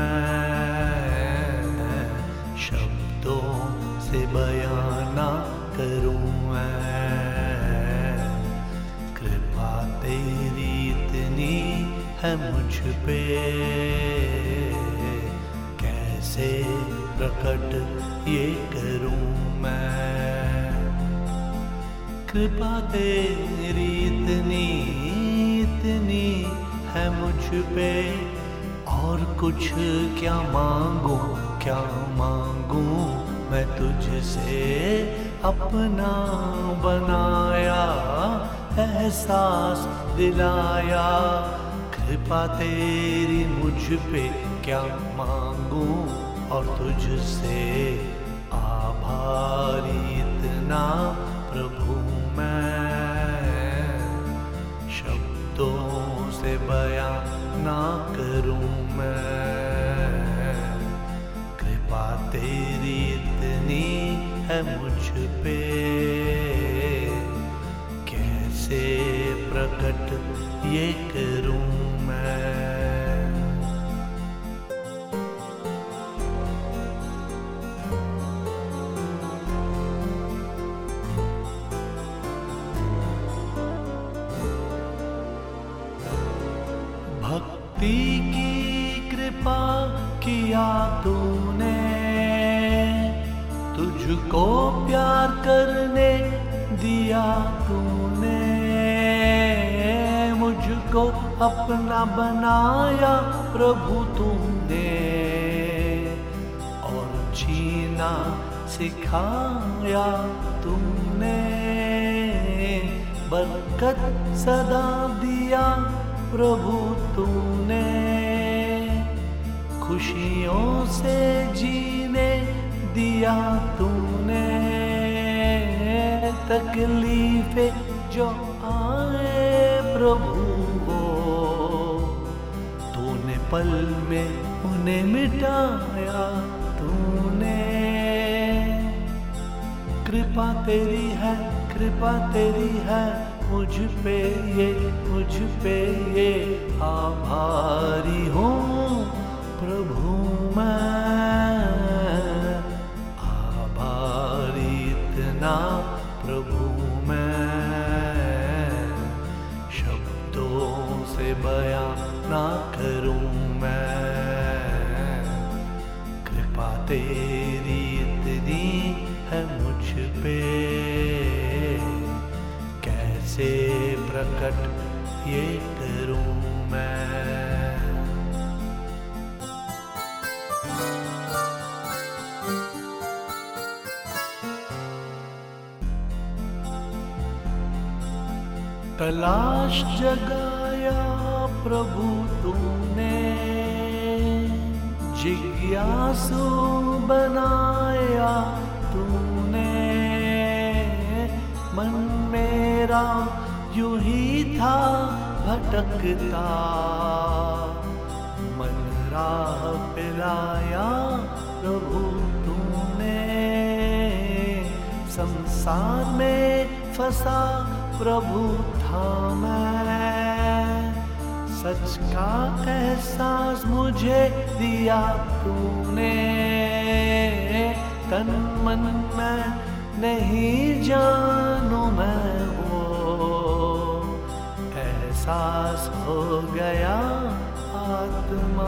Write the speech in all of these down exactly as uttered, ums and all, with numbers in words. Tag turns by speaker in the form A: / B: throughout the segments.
A: मैं, शब्दों से बयां ना करूं मैं। कृपा तेरी इतनी है मुझ पे, कैसे प्रकट ये करूं मैं। कृपा तेरी इतनी इतनी है मुझ पे, और कुछ क्या मांगू क्या मांगू मैं तुझसे। अपना बनाया एहसास दिलाया, कृपा तेरी मुझ पे क्या मांगू और तुझसे। आभारी इतना प्रभु मैं, शब्दों से बयां ना करूं मैं। कृपा तेरी इतनी है मुझ पे, कैसे प्रकट ये करूं मैं। भक्ति की कृपा किया तूने, तुझको प्यार करने दिया तूने। मुझको अपना बनाया प्रभु तूने, और जीना सिखाया तूने। बरकत सदा दिया प्रभु तूने, खुशियों से जीने दिया तूने। तकलीफें जो आए प्रभु वो, तूने पल में उन्हें मिटाया तूने। कृपा तेरी है कृपा तेरी है मुझ पे ये मुझ पे ये। आभारी हूँ प्रभु मैं, आभारी इतना प्रभु मैं। शब्दों से बयां ना करूं मैं, कृपा तेरी इतनी है मुझ पे, कैसे प्रकट ये करूं मैं। तलाश जगाया प्रभु तूने, जिज्ञासु बनाया तूने। मन मेरा यूं ही था भटकता, मन राह पे लाया प्रभु तूने। संसार में फंसा प्रभु था मैं, सच का एहसास मुझे दिया तूने। तन मन में नहीं जानू मैं वो, एहसास हो गया आत्मा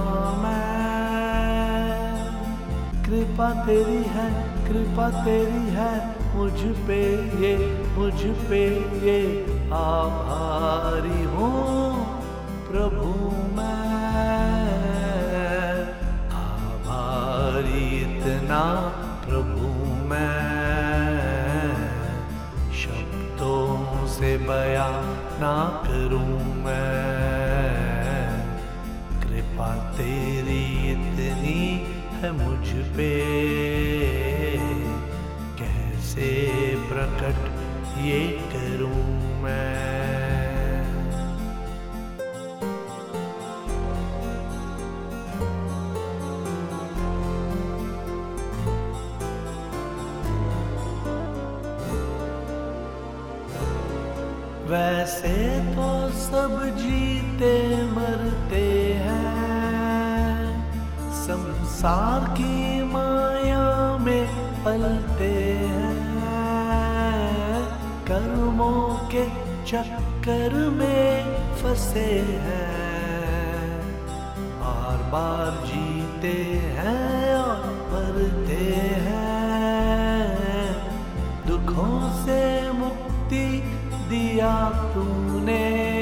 A: में। कृपा तेरी है कृपा तेरी है मुझ पे ये मुझ पे ये। आभारी हूँ प्रभु मैं, आभारी इतना प्रभु मैं। शब्दों से बयां ना करूं मैं, कृपा तेरी इतनी है मुझ पे, कैसे प्रकट ये करूं मैं। वैसे तो सब जीते मरते हैं, संसार की माया में पलते हैं, कर्मों के चक्कर में फंसे हैं, बार बार जीते हैं और मरते हैं। दुखों से मुक्ति दिया तूने,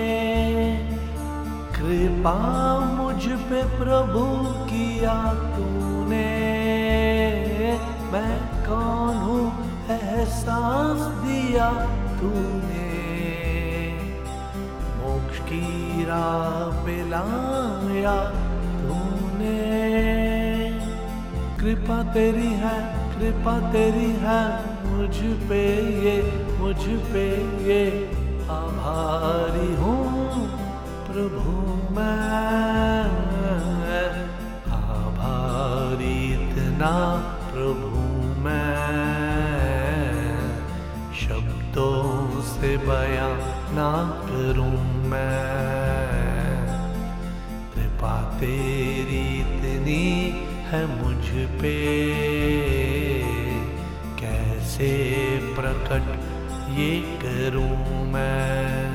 A: कृपा मुझ पे प्रभु किया तूने। मैं कौन हूँ एहसास दिया तूने, मोक्ष की राह पे लाया तूने। कृपा तेरी है, कृपा तेरी है मुझ पे ये, मुझ पे ये। आभारी हूँ प्रभु मैं, आभारी इतना प्रभु मैं, शब्दों से बयां ना करूं मैं। कृपा तेरी इतनी है मुझ पे, कैसे प्रकट ये करूं मैं।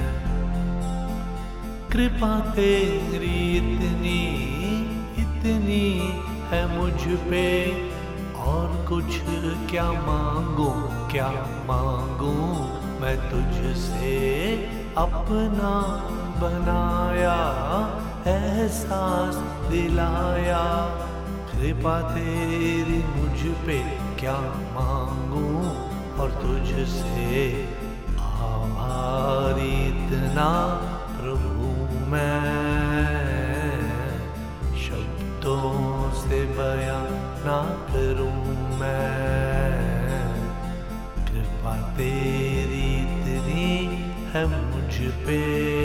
A: कृपा तेरी इतनी इतनी है मुझ पे, और कुछ क्या मांगू क्या मांगू। मैं तुझसे अपना बनाया, एहसास दिलाया। कृपा तेरी मुझ पे क्या मांगू, और तुझसे आभारी इतना प्रभु मैं, शब्दों से बयां ना करूं मैं। कृपा तेरी इतनी है मुझ पे।